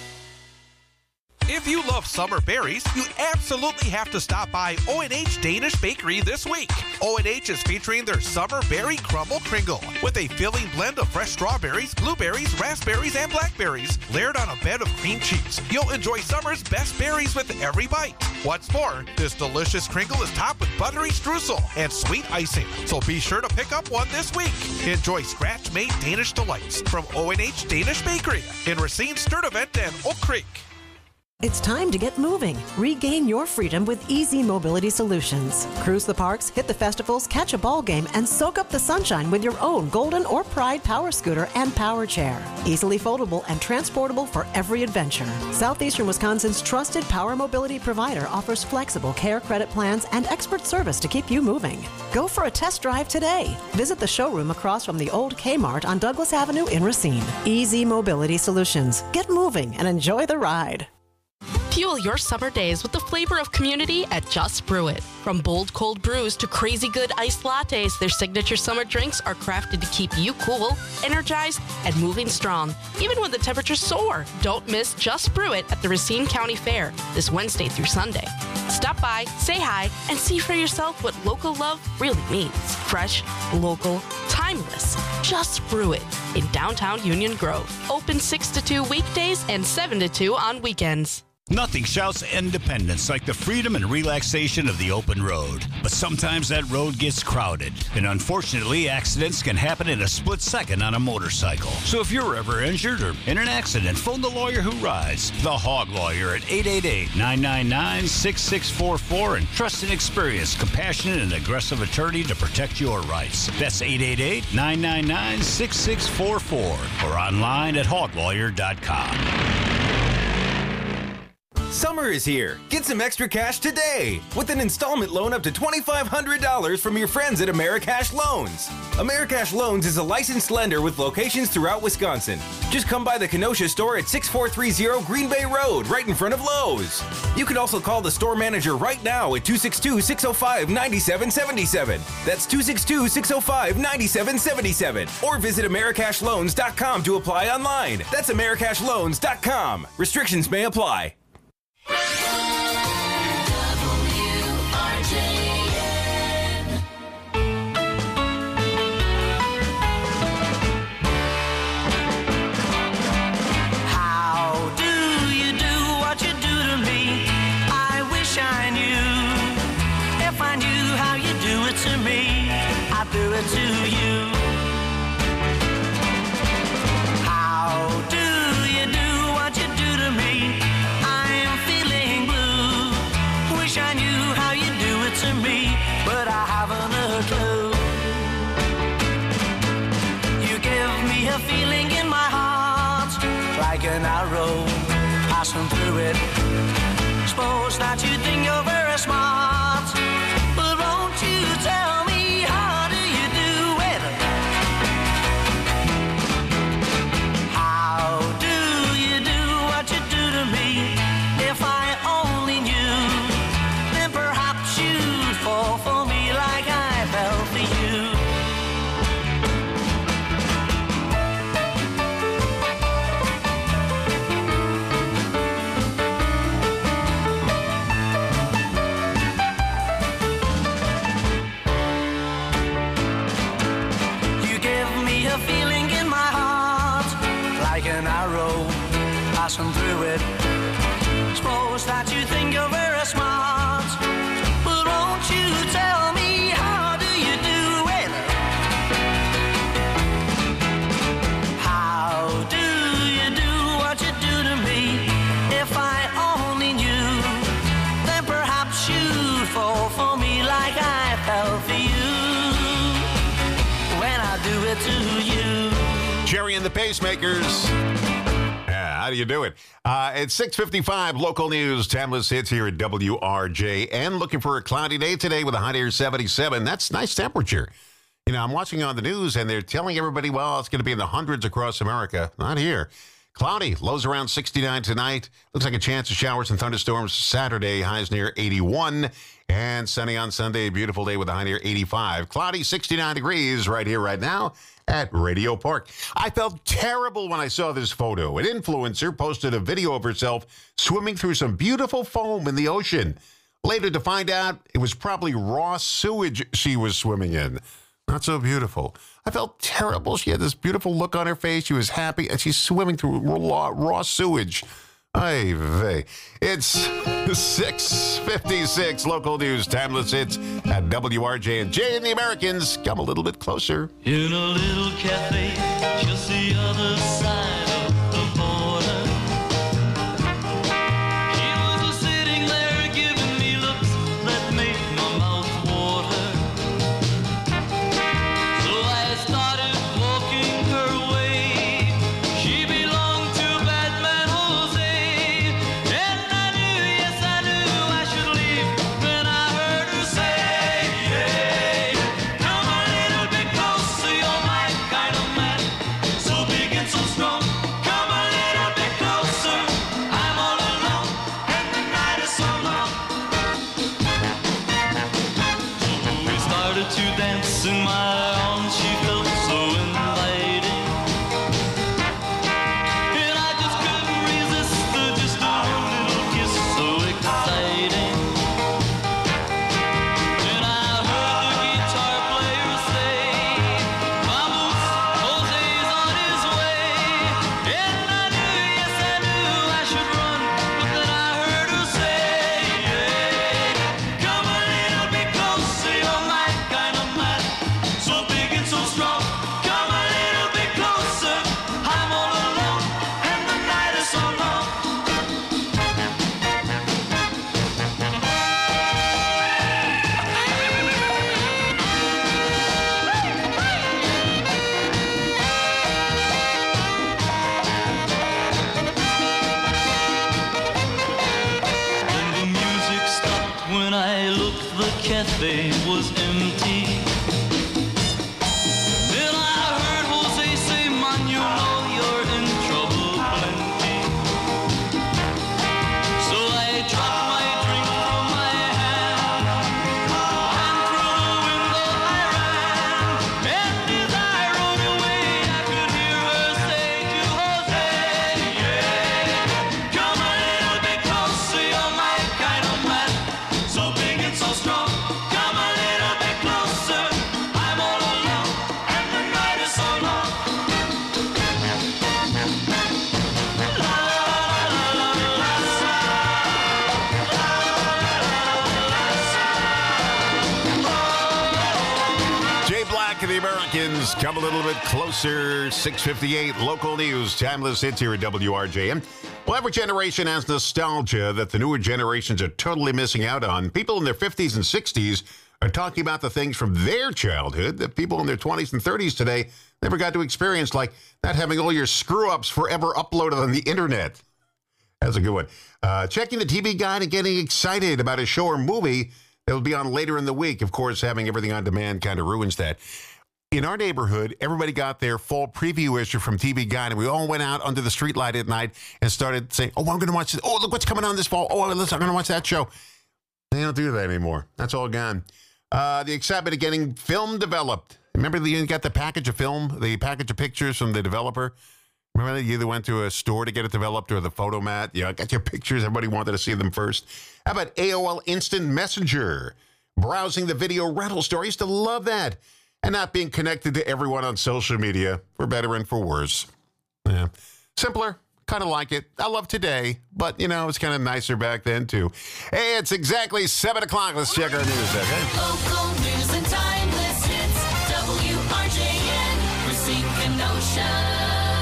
If you love summer berries, you absolutely have to stop by O and H Danish Bakery this week. O and H is featuring their Summer Berry Crumble Kringle with a filling blend of fresh strawberries, blueberries, raspberries, and blackberries layered on a bed of cream cheese. You'll enjoy summer's best berries with every bite. What's more, this delicious Kringle is topped with buttery streusel and sweet icing, so be sure to pick up one this week. Enjoy scratch-made Danish delights from O and H Danish Bakery in Racine, Sturtevant, and Oak Creek. It's time to get moving. Regain your freedom with Easy Mobility Solutions. Cruise the parks, hit the festivals, catch a ball game, and soak up the sunshine with your own Golden or Pride power scooter and power chair. Easily foldable and transportable for every adventure. Southeastern Wisconsin's trusted power mobility provider offers flexible care credit plans and expert service to keep you moving. Go for a test drive today. Visit the showroom across from the old Kmart on Douglas Avenue in Racine. Easy Mobility Solutions. Get moving and enjoy the ride. Fuel your summer days with the flavor of community at Just Brew It. From bold cold brews to crazy good iced lattes, their signature summer drinks are crafted to keep you cool, energized, and moving strong, even when the temperatures soar. Don't miss Just Brew It at the Racine County Fair this Wednesday through Sunday. Stop by, say hi, and see for yourself what local love really means. Fresh, local, timeless. Just Brew It in downtown Union Grove. Open six to two weekdays and seven to two on weekends. Nothing shouts independence like the freedom and relaxation of the open road. But sometimes that road gets crowded, and unfortunately, accidents can happen in a split second on a motorcycle. So if you're ever injured or in an accident, phone the lawyer who rides, the Hog Lawyer at eight eight eight, nine nine nine, six six four four, and trust an experienced, compassionate, and aggressive attorney to protect your rights. That's eight eight eight, nine nine nine, six six four four or online at hog lawyer dot com. Summer is here. Get some extra cash today with an installment loan up to twenty-five hundred dollars from your friends at Americash Loans. Americash Loans is a licensed lender with locations throughout Wisconsin. Just come by the Kenosha store at six four three zero Green Bay Road, right in front of Lowe's. You can also call the store manager right now at two six two, six oh five, nine seven seven seven. That's two six two, six oh five, nine seven seven seven. Or visit Americash Loans dot com to apply online. That's Americash Loans dot com. Restrictions may apply. How do you do what you do to me? I wish I knew. If I knew how you do it to me, I'd do it to you. How do you do what you do to me? I'm feeling blue. Wish I knew how you do it to me, but I haven't a clue. You give me a feeling in my heart, like an arrow passing through it. Suppose that you think you're very smart, but won't you tell me how do you do it? How do you do what you do to me? If I only knew, then perhaps you'd fall for me like I fell for you. passing through it. Suppose that you think you're very smart, but won't you tell me how do you do it? How do you do what you do to me? If I only knew, then perhaps you'd fall for me like I fell for you when I do it to you. Jerry and the Pacemakers. Yeah, how do you do it? Uh, it's six fifty-five, local news, timeless hits here at W R J N. Looking for a cloudy day today with a high near seventy-seven. That's nice temperature. You know, I'm watching on the news, and they're telling everybody, well, it's going to be in the hundreds across America. Not here. Cloudy, lows around sixty-nine tonight. Looks like a chance of showers and thunderstorms Saturday, highs near eighty-one. And sunny on Sunday, a beautiful day with a high near eighty-five. Cloudy, sixty-nine degrees right here, right now at Radio Park. I felt terrible when I saw this photo. An influencer posted a video of herself swimming through some beautiful foam in the ocean. Later to find out it was probably raw sewage she was swimming in. Not so beautiful. I felt terrible. She had this beautiful look on her face. She was happy, and she's swimming through raw, raw sewage. Ay vey. It's six fifty-six, local news, timeless hits at W R J N. Jay and the Americans come a little bit closer. In a little cafe, just the other side of the border. He was sitting there giving me looks that made my mouth water. So I started walking her way. She belonged to Batman Jose. And I knew, yes I knew I should leave when I heard her say, hey, come a little bit closer, you're my kind of man, so big and so strong. Come a little bit closer, I'm all alone, and the night is so long. So we started to dance in my arms, she felt so inviting. And I just couldn't resist the just a little kiss, so exciting. And I heard the guitar player say, vamos, Jose's on his way. And I knew, yes I knew I should run, but then I heard her say, hey, come a little bit closer, you're my kind of man, so big and so strong. Come a little bit closer, I'm all alone, and the night is so long. Then the music stopped when I looked, the cafe was empty. Then I heard Jose say, man, you know you're in trouble plenty. So I dropped my drink from my hand, and through the window I ran. And as I rode away, I could hear her say to Jose, yeah, come a little bit closer, you're my kind of man, so big and so strong. Come a little bit closer, I'm all alone, and the night is so long. Jay Black and the Americans come a little bit closer. six fifty-eight, local news, timeless hits here at W R J M. Well, every generation has nostalgia that the newer generations are totally missing out on. People in their fifties and sixties are talking about the things from their childhood that people in their twenties and thirties today never got to experience, like not having all your screw-ups forever uploaded on the internet. That's a good one. Uh, checking the T V guide and getting excited about a show or movie that will be on later in the week. Of course, having everything on demand kind of ruins that. In our neighborhood, everybody got their fall preview issue from T V Guide, and we all went out under the streetlight at night and started saying, oh, I'm going to watch this. Oh, look what's coming on this fall. Oh, listen, I'm going to watch that show. They don't do that anymore. That's all gone. Uh, the excitement of getting film developed. Remember the, you got the package of film, the package of pictures from the developer? Remember that you either went to a store to get it developed or the photomat? You know, got your pictures. Everybody wanted to see them first. How about A O L Instant Messenger? Browsing the video rental store. I used to love that. And not being connected to everyone on social media, for better and for worse. Yeah. Simpler, kind of like it. I love today, but, you know, it was kind of nicer back then, too. Hey, it's exactly seven o'clock. Let's check our news, okay? Local news and timeless hits. W R J N, Racine, Kenosha.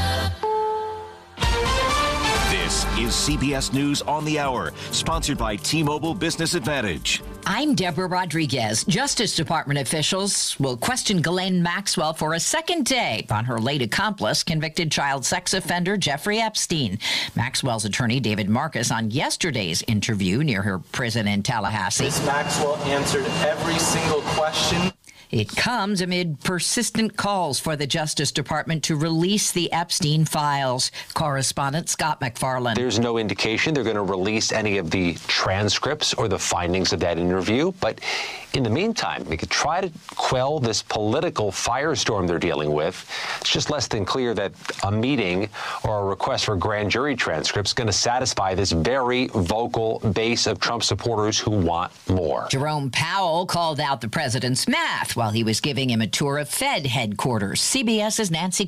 This is C B S News on the Hour, sponsored by T-Mobile Business Advantage. I'm Deborah Rodriguez. Justice Department officials will question Ghislaine Maxwell for a second day on her late accomplice, convicted child sex offender Jeffrey Epstein. Maxwell's attorney, David Marcus, on yesterday's interview near her prison in Tallahassee. Miz Maxwell answered every single question. It comes amid persistent calls for the Justice Department to release the Epstein files. Correspondent Scott McFarland. There's no indication they're going to release any of the transcripts or the findings of that interview. But in the meantime, they could try to quell this political firestorm they're dealing with. It's just less than clear that a meeting or a request for grand jury transcripts is going to satisfy this very vocal base of Trump supporters who want more. Jerome Powell called out the president's math while he was giving him a tour of Fed headquarters. CBS's Nancy